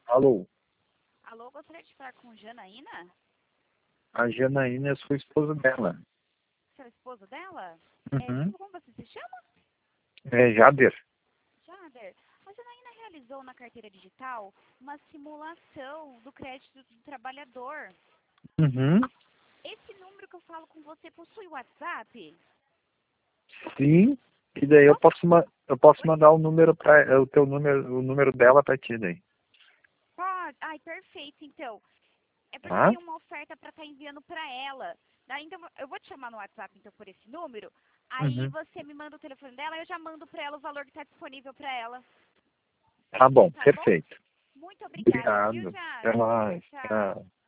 Alô, Alô, gostaria de falar com Janaína? a Janaína é sua esposa dela. Seu esposo dela? Uhum. Como você se chama? É Jader. Jader. A Janaína realizou na carteira digital uma simulação do crédito do trabalhador. Uhum. Esse número que eu falo com você possui WhatsApp? Sim. E daí eu Posso? posso Oi? mandar o número para o número dela para ti daí. Pode. Ai, perfeito, então. É porque eu Tá? tenho uma oferta para estar enviando para ela. Daí, então, eu vou te chamar no WhatsApp, então, por esse número. Aí Uhum. você me manda o telefone dela, eu já mando para ela o valor que está disponível para ela. Tá bom, Tá bom? perfeito. Muito obrigada, viu, Obrigado. Até Jader? mais. Tchau. Tchau.